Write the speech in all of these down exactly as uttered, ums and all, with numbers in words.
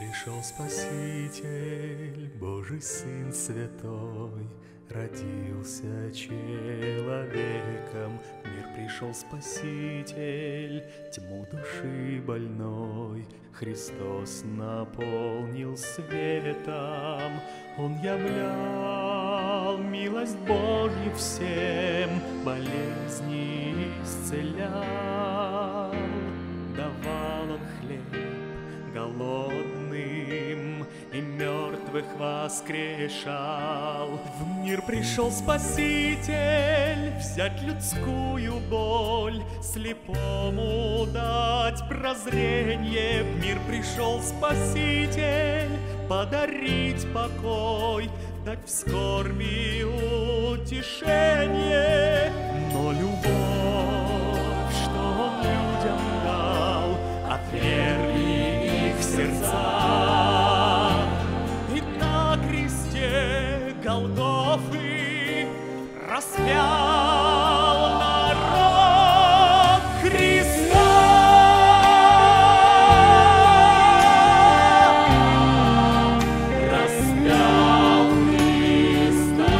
Пришел Спаситель, Божий Сын Святой, родился человеком. В мир пришел Спаситель, тьму души больной Христос наполнил светом. Он являл милость Божью всем, болезни исцелял. Давал Он хлеб голодным и мертвых воскрешал. В мир пришел Спаситель взять людскую боль, слепому дать прозрение. В мир пришел Спаситель подарить покой, дать в скорби утешение. Но любовь, что Он людям дал, отвергли их сердца. И на кресте Голгофы распял народ Христа. Распял Христа.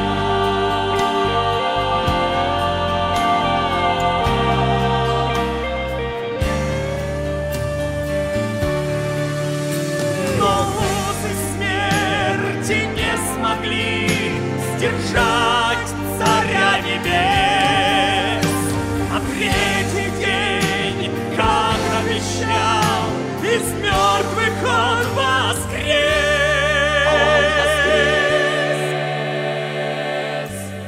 Но узы смерти не смогли сдержать Царя Небес. А третий день, как обещал, из мертвых Он воскрес. Он воскрес.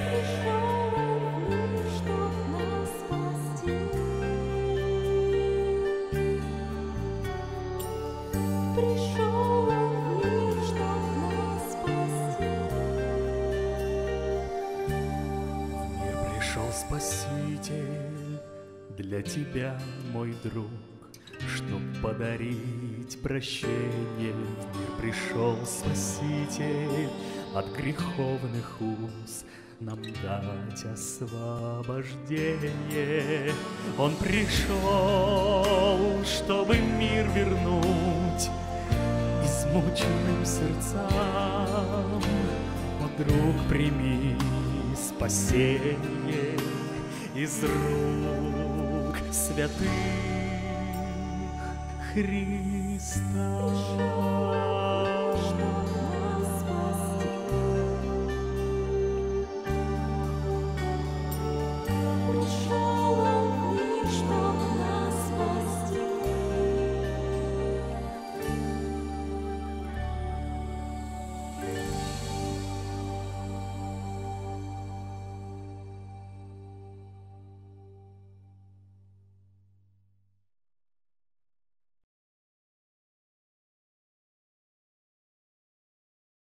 Пришел Он в мир, чтоб нас спасти. В мир пришел Спаситель для тебя, мой друг, чтоб подарить прощение. В мир пришел Спаситель от греховных уз нам дать освобождение. Он пришел, чтобы мир вернуть измученным сердцам. О, друг, прими спасение из рук святых Христа. Чтоб